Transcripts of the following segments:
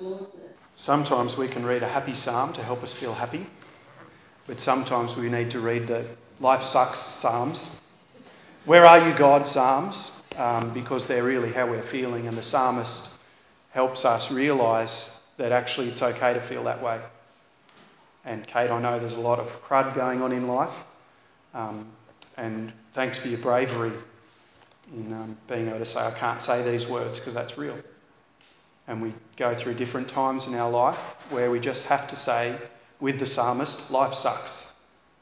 Sometimes we can read a happy psalm to help us feel happy, but sometimes we need to read the life sucks psalms. Where are you, God psalms? Because they're really how we're feeling, and the psalmist helps us realise that actually it's okay to feel that way. And Kate, I know there's a lot of crud going on in life, and thanks for your bravery in being able to say, I can't say these words because that's real. And we go through different times in our life where we just have to say, with the psalmist, life sucks.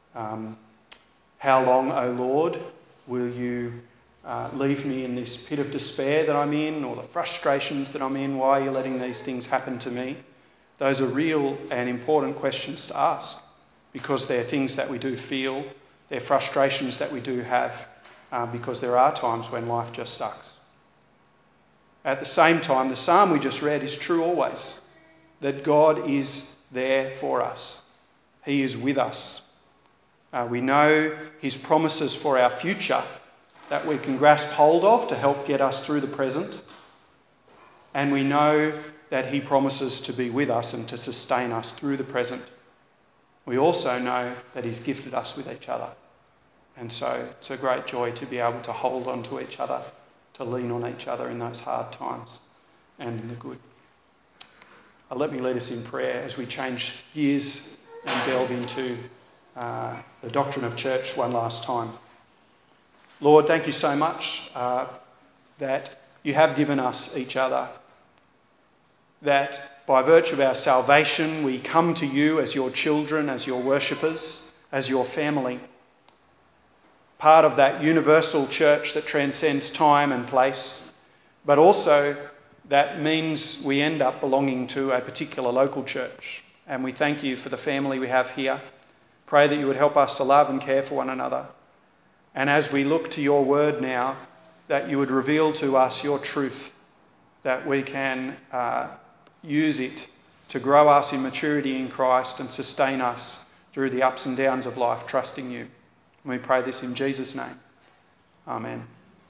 How long, O Lord, will you leave me in this pit of despair that I'm in, or the frustrations that I'm in? Why are you letting these things happen to me? Those are real and important questions to ask, because they're things that we do feel, they're frustrations that we do have, because there are times when life just sucks. At the same time, the psalm we just read is true always, that God is there for us. He is with us. We know his promises for our future that we can grasp hold of to help get us through the present. And we know that he promises to be with us and to sustain us through the present. We also know that he's gifted us with each other. And so it's a great joy to be able to hold on to each other, to lean on each other in those hard times and in the good. Let me lead us in prayer as we change gears and delve into the doctrine of church one last time. Lord, thank you so much that you have given us each other, that by virtue of our salvation we come to you as your children, as your worshippers, as your family, part of that universal church that transcends time and place, but also that means we end up belonging to a particular local church. And we thank you for the family we have here. Pray that you would help us to love and care for one another. And as we look to your word now, that you would reveal to us your truth, that we can use it to grow us in maturity in Christ and sustain us through the ups and downs of life, trusting you. And we pray this in Jesus' name. Amen.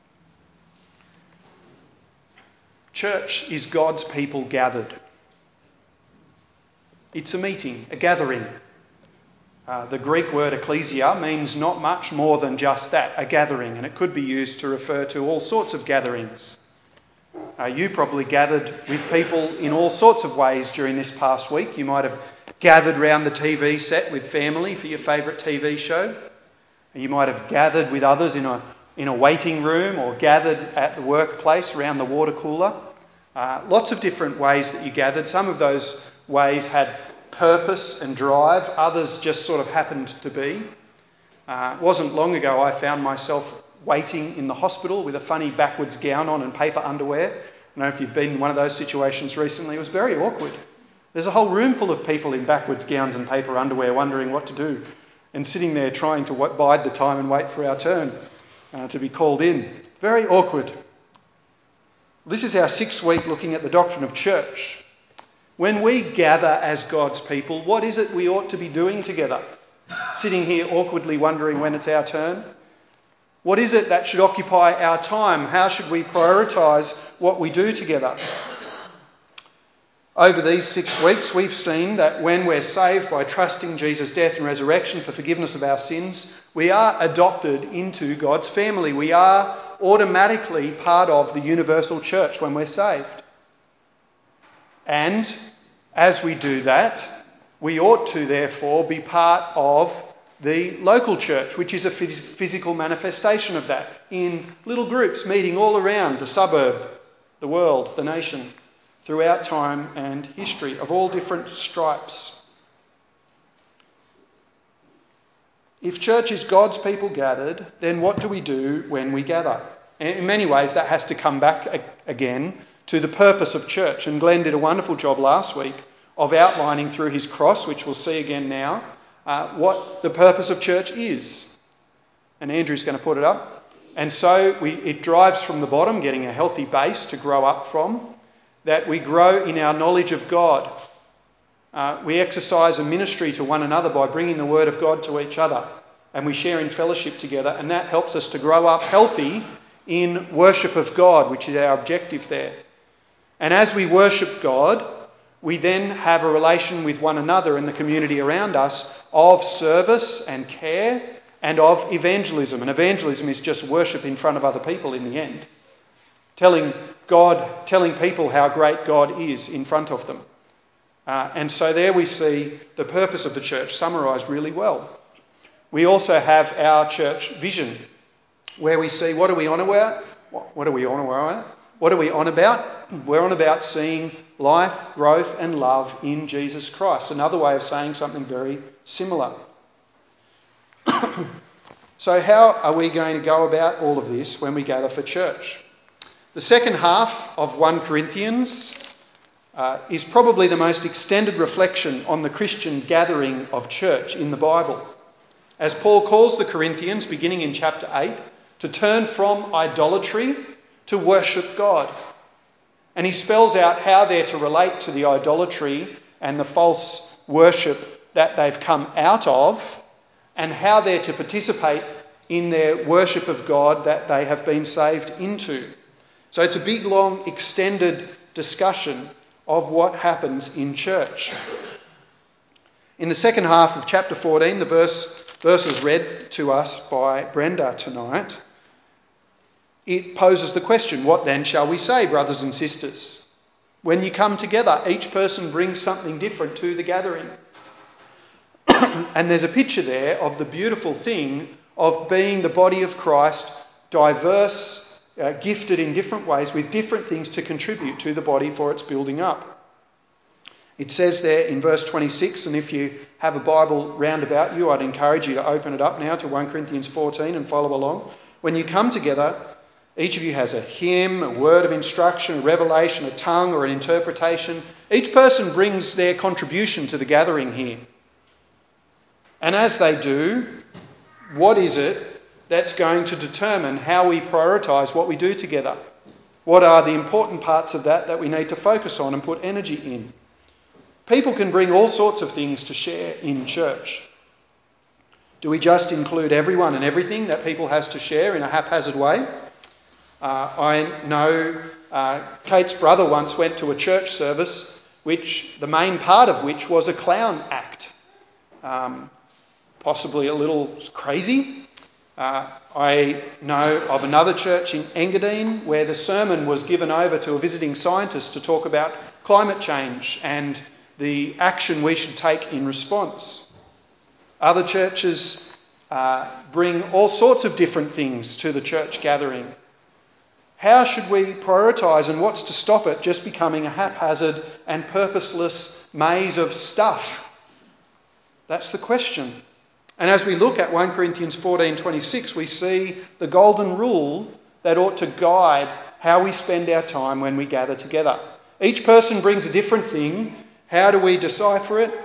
Church is God's people gathered. It's a meeting, a gathering. The Greek word ecclesia means not much more than just that, a gathering, and it could be used to refer to all sorts of gatherings. You probably gathered with people in all sorts of ways during this past week. You might have gathered round the TV set with family for your favourite TV show. You might have gathered with others in a waiting room, or gathered at the workplace around the water cooler. Lots of different ways that you gathered. Some of those ways had purpose and drive. Others just sort of happened to be. It wasn't long ago I found myself waiting in the hospital with a funny backwards gown on and paper underwear. I don't know if you've been in one of those situations recently. It was very awkward. There's a whole room full of people in backwards gowns and paper underwear wondering what to do, and sitting there trying to bide the time and wait for our turn to be called in. Very awkward. This is our 6th week looking at the doctrine of church. When we gather as God's people, what is it we ought to be doing together? Sitting here awkwardly wondering when it's our turn? What is it that should occupy our time? How should we prioritise what we do together? Over these 6 weeks, we've seen that when we're saved by trusting Jesus' death and resurrection for forgiveness of our sins, we are adopted into God's family. We are automatically part of the universal church when we're saved. And as we do that, we ought to therefore be part of the local church, which is a physical manifestation of that, in little groups meeting all around the suburb, the world, the nation, throughout time and history of all different stripes. If church is God's people gathered, then what do we do when we gather? In many ways, that has to come back again to the purpose of church. And Glenn did a wonderful job last week of outlining through his cross, which we'll see again now, what the purpose of church is. And Andrew's going to put it up. And so it drives from the bottom, getting a healthy base to grow up from, that we grow in our knowledge of God. We exercise a ministry to one another by bringing the word of God to each other, and we share in fellowship together, and that helps us to grow up healthy in worship of God, which is our objective there. And as we worship God, we then have a relation with one another and the community around us of service and care and of evangelism. And evangelism is just worship in front of other people in the end. Telling people how great God is in front of them. And so there we see the purpose of the church summarised really well. We also have our church vision, where we see what are we on about? What are we on about? What are we on about? We're on about seeing life, growth and love in Jesus Christ. Another way of saying something very similar. So how are we going to go about all of this when we gather for church? The second half of 1 Corinthians is probably the most extended reflection on the Christian gathering of church in the Bible. As Paul calls the Corinthians, beginning in chapter 8, to turn from idolatry to worship God. And he spells out how they're to relate to the idolatry and the false worship that they've come out of, and how they're to participate in their worship of God that they have been saved into. So it's a big, long, extended discussion of what happens in church. In the second half of chapter 14, the verses read to us by Brenda tonight, it poses the question, what then shall we say, brothers and sisters? When you come together, each person brings something different to the gathering. And there's a picture there of the beautiful thing of being the body of Christ, diverse, gifted in different ways, with different things to contribute to the body for its building up. It says there in verse 26, and if you have a Bible round about you, I'd encourage you to open it up now to 1 Corinthians 14 and follow along. When you come together, each of you has a hymn, a word of instruction, a revelation, a tongue or an interpretation. Each person brings their contribution to the gathering here. And as they do, what is it that's going to determine how we prioritise what we do together? What are the important parts of that we need to focus on and put energy in? People can bring all sorts of things to share in church. Do we just include everyone and everything that people has to share in a haphazard way? I know Kate's brother once went to a church service, which the main part of which was a clown act. Possibly a little crazy. I know of another church in Engadine where the sermon was given over to a visiting scientist to talk about climate change and the action we should take in response. Other churches bring all sorts of different things to the church gathering. How should we prioritise, and what's to stop it just becoming a haphazard and purposeless maze of stuff? That's the question. And as we look at 1 Corinthians 14:26, we see the golden rule that ought to guide how we spend our time when we gather together. Each person brings a different thing. How do we decipher it?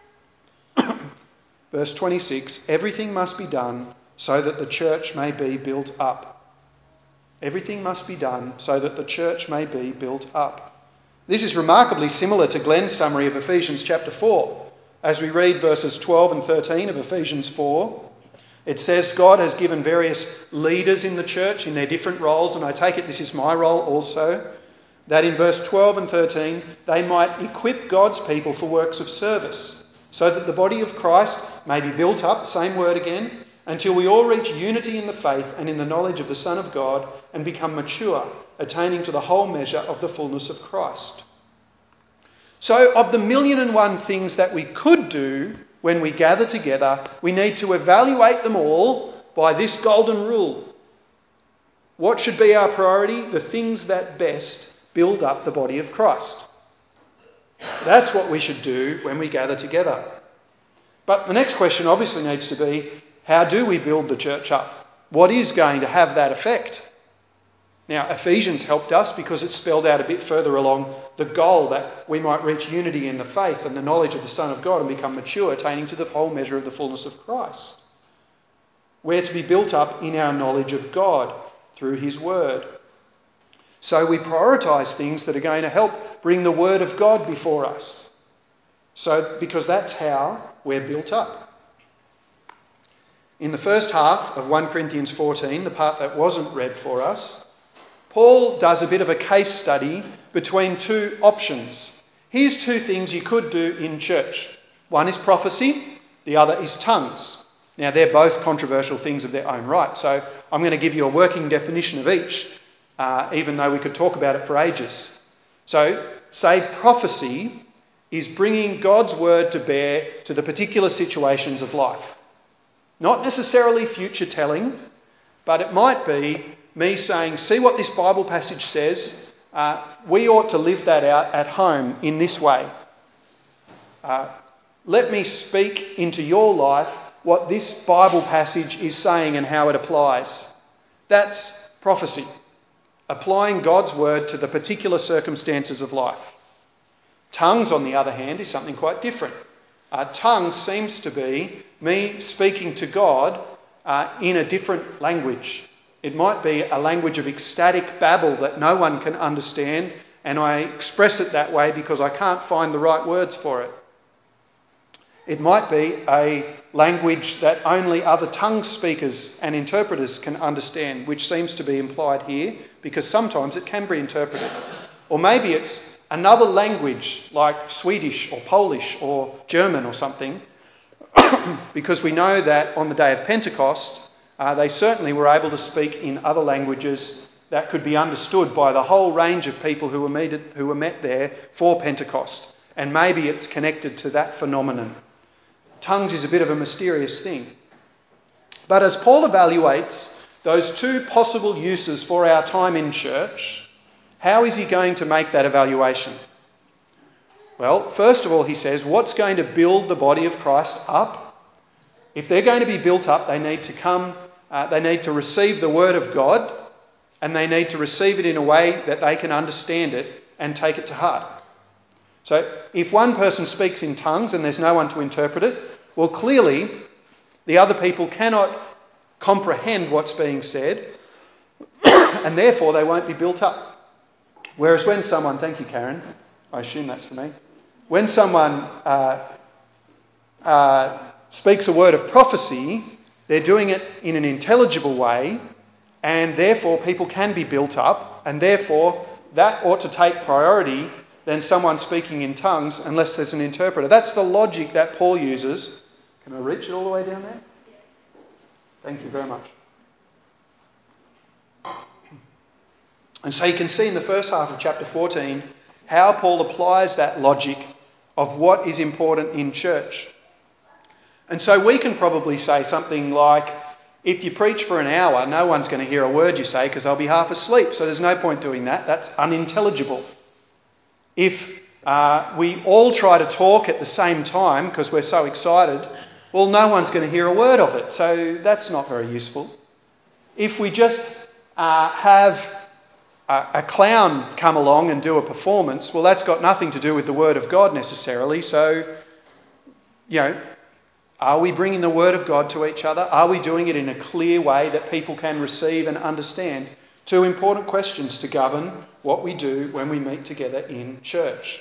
Verse 26, everything must be done so that the church may be built up. Everything must be done so that the church may be built up. This is remarkably similar to Glenn's summary of Ephesians chapter 4. As we read verses 12 and 13 of Ephesians 4, it says God has given various leaders in the church in their different roles, and I take it this is my role also, that in verse 12 and 13 they might equip God's people for works of service, so that the body of Christ may be built up, same word again, until we all reach unity in the faith and in the knowledge of the Son of God and become mature, attaining to the whole measure of the fullness of Christ. So of the 1,000,001 things that we could do when we gather together, we need to evaluate them all by this golden rule. What should be our priority? The things that best build up the body of Christ. That's what we should do when we gather together. But the next question obviously needs to be, how do we build the church up? What is going to have that effect? Now, Ephesians helped us because it spelled out a bit further along the goal that we might reach unity in the faith and the knowledge of the Son of God and become mature, attaining to the whole measure of the fullness of Christ. We're to be built up in our knowledge of God through his word. So we prioritise things that are going to help bring the word of God before us. Because that's how we're built up. In the first half of 1 Corinthians 14, the part that wasn't read for us, Paul does a bit of a case study between two options. Here's two things you could do in church. One is prophecy, the other is tongues. Now, they're both controversial things of their own right, so I'm going to give you a working definition of each, even though we could talk about it for ages. So, say prophecy is bringing God's word to bear to the particular situations of life. Not necessarily future telling, but it might be me saying, see what this Bible passage says, we ought to live that out at home in this way. Let me speak into your life what this Bible passage is saying and how it applies. That's prophecy, applying God's word to the particular circumstances of life. Tongues, on the other hand, is something quite different. Tongues seems to be me speaking to God in a different language. It might be a language of ecstatic babble that no one can understand, and I express it that way because I can't find the right words for it. It might be a language that only other tongue speakers and interpreters can understand, which seems to be implied here, because sometimes it can be interpreted. Or maybe it's another language like Swedish or Polish or German or something, because we know that on the day of Pentecost, they certainly were able to speak in other languages that could be understood by the whole range of people who were met there for Pentecost. And maybe it's connected to that phenomenon. Tongues is a bit of a mysterious thing. But as Paul evaluates those two possible uses for our time in church, how is he going to make that evaluation? Well, first of all, he says, what's going to build the body of Christ up? If they're going to be built up, they need to receive the word of God, and they need to receive it in a way that they can understand it and take it to heart. So if one person speaks in tongues and there's no one to interpret it, well, clearly the other people cannot comprehend what's being said, and therefore they won't be built up. Whereas when someone, thank you Karen, I assume that's for me, when someone speaks a word of prophecy, they're doing it in an intelligible way, and therefore people can be built up, and therefore that ought to take priority than someone speaking in tongues unless there's an interpreter. That's the logic that Paul uses. Can I reach it all the way down there? Thank you very much. And so you can see in the first half of chapter 14 how Paul applies that logic of what is important in church. And so we can probably say something like, if you preach for an hour, no one's going to hear a word you say because they'll be half asleep, so there's no point doing that. That's unintelligible. If we all try to talk at the same time because we're so excited, well, no one's going to hear a word of it, so that's not very useful. If we just have a clown come along and do a performance, well, that's got nothing to do with the Word of God necessarily, so, are we bringing the Word of God to each other? Are we doing it in a clear way that people can receive and understand? Two important questions to govern what we do when we meet together in church.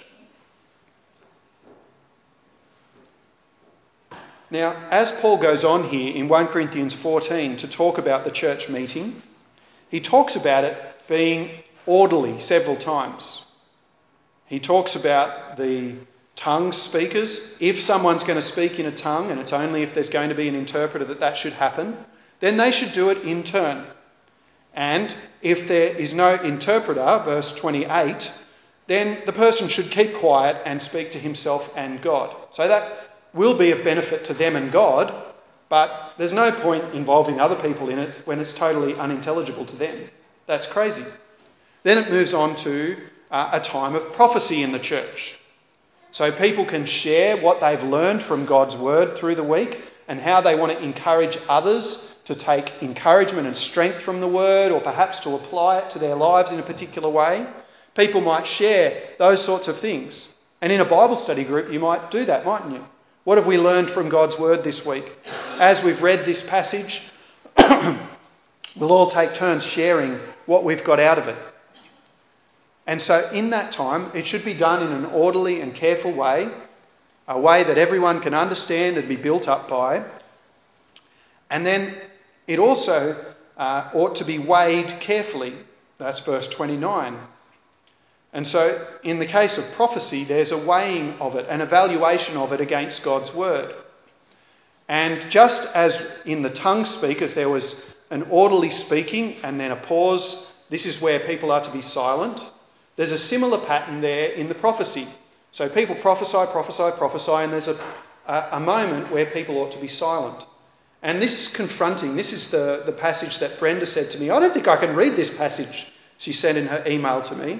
Now, as Paul goes on here in 1 Corinthians 14 to talk about the church meeting, he talks about it being orderly several times. He talks about the tongue speakers. If someone's going to speak in a tongue, and it's only if there's going to be an interpreter that should happen, then they should do it in turn. And if there is no interpreter, verse 28, then the person should keep quiet and speak to himself and God. So that will be of benefit to them and God, but there's no point involving other people in it when it's totally unintelligible to them. That's crazy. Then it moves on to a time of prophecy in the church. So people can share what they've learned from God's word through the week and how they want to encourage others to take encouragement and strength from the word, or perhaps to apply it to their lives in a particular way. People might share those sorts of things. And in a Bible study group, you might do that, mightn't you? What have we learned from God's word this week? As we've read this passage, we'll all take turns sharing what we've got out of it. And so in that time, it should be done in an orderly and careful way, a way that everyone can understand and be built up by. And then it also ought to be weighed carefully. That's verse 29. And so in the case of prophecy, there's a weighing of it, an evaluation of it against God's word. And just as in the tongue speakers there was an orderly speaking and then a pause, this is where people are to be silent, there's a similar pattern there in the prophecy. So people prophesy, and there's a moment where people ought to be silent. And this is confronting. This is the passage that Brenda said to me. I don't think I can read this passage, she sent in her email to me.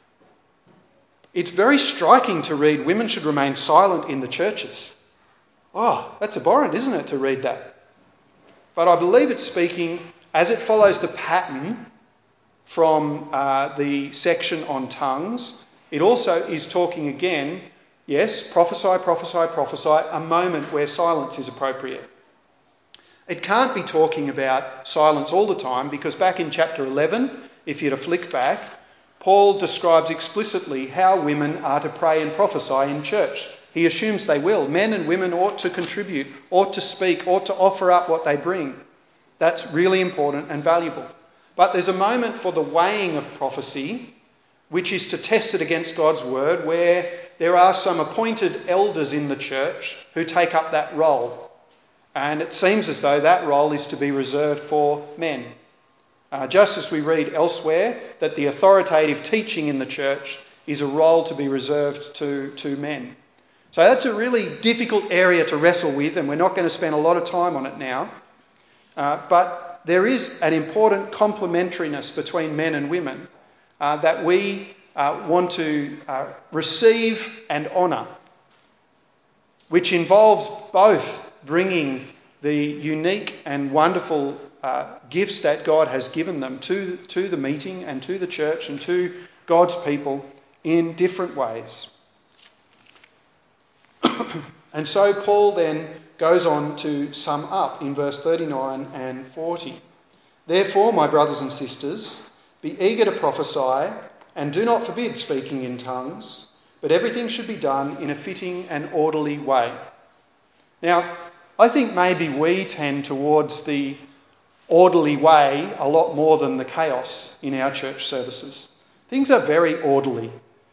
It's very striking to read, women should remain silent in the churches. Oh, that's abhorrent, isn't it, to read that? But I believe it's speaking, as it follows the pattern from the section on tongues, it also is talking again, yes, prophesy, a moment where silence is appropriate. It can't be talking about silence all the time, because back in chapter 11, if you'd have flicked back, Paul describes explicitly how women are to pray and prophesy in church. He assumes they will. Men and women ought to contribute, ought to speak, ought to offer up what they bring. That's really important and valuable. But there's a moment for the weighing of prophecy, which is to test it against God's word, where there are some appointed elders in the church who take up that role. And it seems as though that role is to be reserved for men. Just as we read elsewhere that the authoritative teaching in the church is a role to be reserved to men. So that's a really difficult area to wrestle with, and we're not going to spend a lot of time on it now. But there is an important complementariness between men and women that we want to receive and honour, which involves both bringing the unique and wonderful gifts that God has given them to the meeting and to the church and to God's people in different ways. And so Paul then goes on to sum up in verse 39 and 40. Therefore, my brothers and sisters, be eager to prophesy and do not forbid speaking in tongues, but everything should be done in a fitting and orderly way. Now, I think maybe we tend towards the orderly way a lot more than the chaos in our church services. Things are very orderly.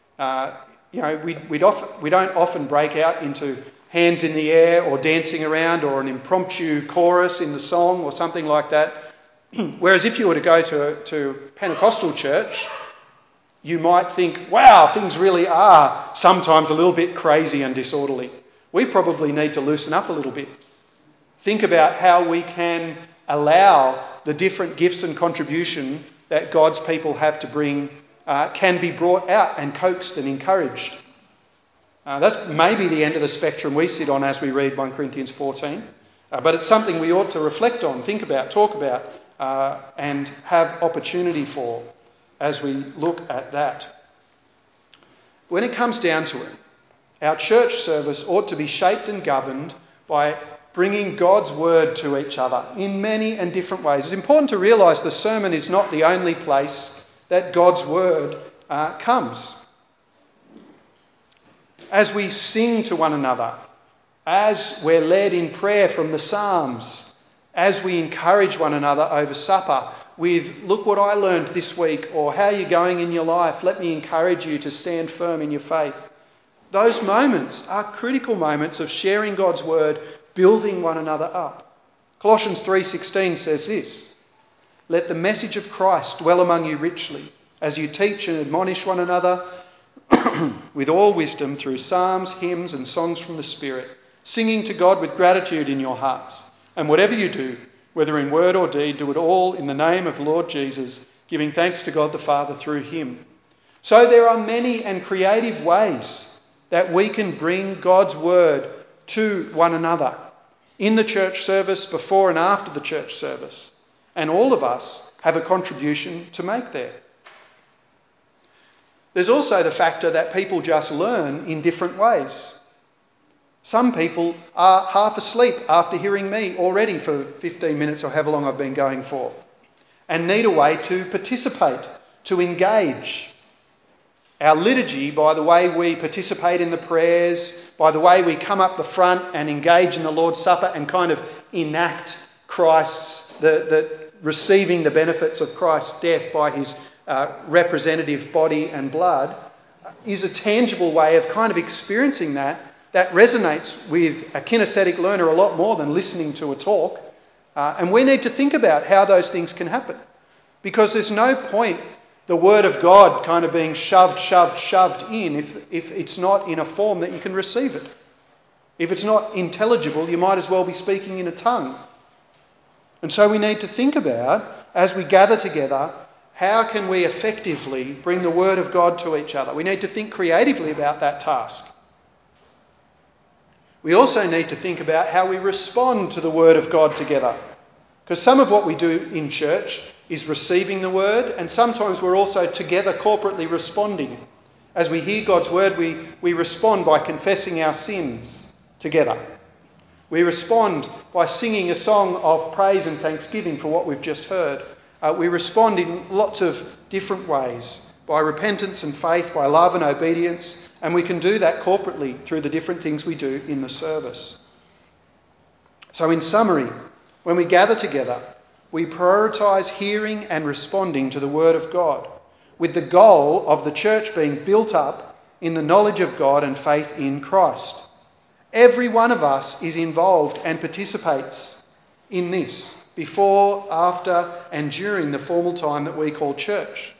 We don't often break out into hands in the air or dancing around or an impromptu chorus in the song or something like that. Whereas if you were to go to Pentecostal church, you might think, wow, things really are sometimes a little bit crazy and disorderly. We probably need to loosen up a little bit. Think about how we can allow the different gifts and contribution that God's people have to bring can be brought out and coaxed and encouraged. That's maybe the end of the spectrum we sit on as we read 1 Corinthians 14. But it's something we ought to reflect on, think about, talk about, and have opportunity for as we look at that. When it comes down to it, our church service ought to be shaped and governed by bringing God's word to each other in many and different ways. It's important to realise the sermon is not the only place that God's word comes. As we sing to one another, as we're led in prayer from the Psalms, as we encourage one another over supper with, look what I learned this week, or how are you going in your life? Let me encourage you to stand firm in your faith. Those moments are critical moments of sharing God's word, building one another up. Colossians 3:16 says this, let the message of Christ dwell among you richly, as you teach and admonish one another with all wisdom through psalms, hymns and songs from the Spirit, singing to God with gratitude in your hearts. And whatever you do, whether in word or deed, do it all in the name of the Lord Jesus, giving thanks to God the Father through him. So there are many and creative ways that we can bring God's word to one another in the church service, before and after the church service. And all of us have a contribution to make there. There's also the factor that people just learn in different ways. Some people are half asleep after hearing me already for 15 minutes or however long I've been going for, and need a way to participate, to engage. Our liturgy, by the way we participate in the prayers, by the way we come up the front and engage in the Lord's Supper and kind of enact Christ's, the receiving the benefits of Christ's death by his representative body and blood, is a tangible way of kind of experiencing that resonates with a kinesthetic learner a lot more than listening to a talk. And we need to think about how those things can happen. Because there's no point the Word of God kind of being shoved in if it's not in a form that you can receive it. If it's not intelligible, you might as well be speaking in a tongue. And so we need to think about, as we gather together, how can we effectively bring the Word of God to each other? We need to think creatively about that task. We also need to think about how we respond to the Word of God together. Because some of what we do in church is receiving the Word, and sometimes we're also together corporately responding. As we hear God's Word, we respond by confessing our sins together. We respond by singing a song of praise and thanksgiving for what we've just heard. We respond in lots of different ways, by repentance and faith, by love and obedience, and we can do that corporately through the different things we do in the service. So in summary, when we gather together, we prioritise hearing and responding to the Word of God, with the goal of the church being built up in the knowledge of God and faith in Christ. Every one of us is involved and participates in this before, after, and during the formal time that we call church.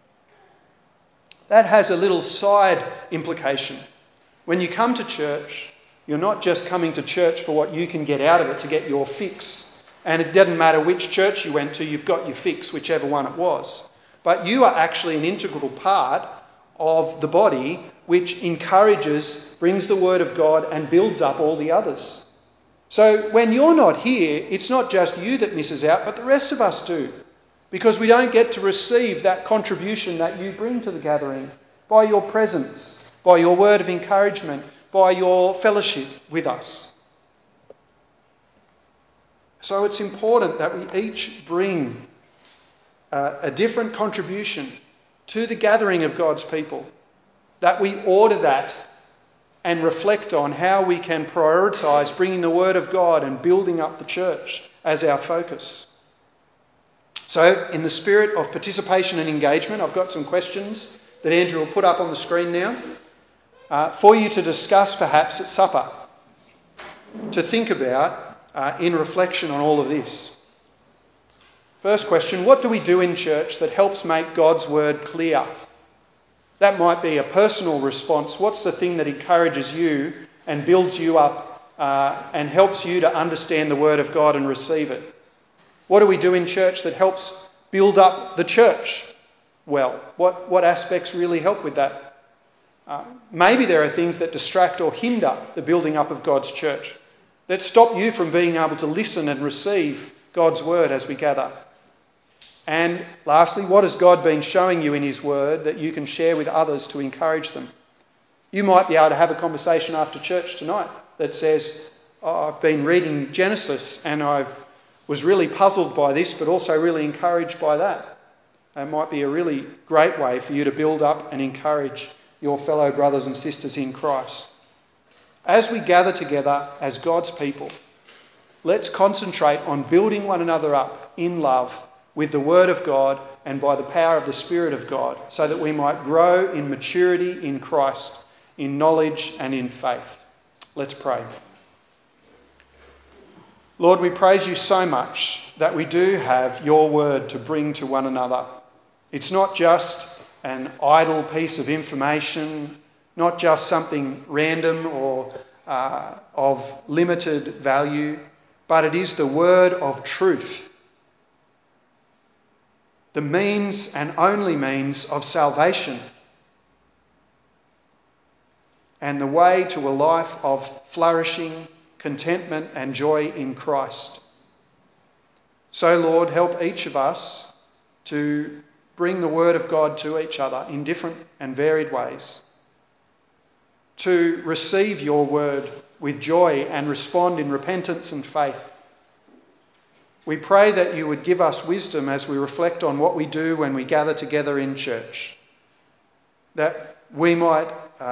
That has a little side implication. When you come to church, you're not just coming to church for what you can get out of it to get your fix. And it doesn't matter which church you went to, you've got your fix, whichever one it was. But you are actually an integral part of the body which encourages, brings the Word of God and builds up all the others. So when you're not here, it's not just you that misses out, but the rest of us do. Because we don't get to receive that contribution that you bring to the gathering by your presence, by your word of encouragement, by your fellowship with us. So it's important that we each bring a different contribution to the gathering of God's people, that we order that and reflect on how we can prioritise bringing the Word of God and building up the church as our focus. So, in the spirit of participation and engagement, I've got some questions that Andrew will put up on the screen now for you to discuss perhaps at supper, to think about in reflection on all of this. First question, what do we do in church that helps make God's Word clear? That might be a personal response. What's the thing that encourages you and builds you up and helps you to understand the Word of God and receive it? What do we do in church that helps build up the church well? What aspects really help with that? Maybe there are things that distract or hinder the building up of God's church, that stop you from being able to listen and receive God's Word as we gather. And lastly, what has God been showing you in His Word that you can share with others to encourage them? You might be able to have a conversation after church tonight that says, I've been reading Genesis and I was really puzzled by this, but also really encouraged by that. It might be a really great way for you to build up and encourage your fellow brothers and sisters in Christ. As we gather together as God's people, let's concentrate on building one another up in love with the Word of God and by the power of the Spirit of God, so that we might grow in maturity in Christ, in knowledge and in faith. Let's pray. Lord, we praise you so much that we do have your Word to bring to one another. It's not just an idle piece of information, not just something random or of limited value, but it is the Word of truth, the means and only means of salvation, and the way to a life of flourishing, contentment and joy in Christ. So, Lord, help each of us to bring the Word of God to each other in different and varied ways, to receive your Word with joy and respond in repentance and faith. We pray that you would give us wisdom as we reflect on what we do when we gather together in church, that we might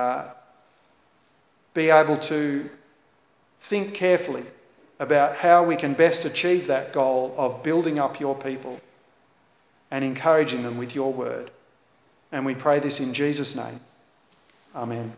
be able to think carefully about how we can best achieve that goal of building up your people and encouraging them with your word. And we pray this in Jesus' name. Amen.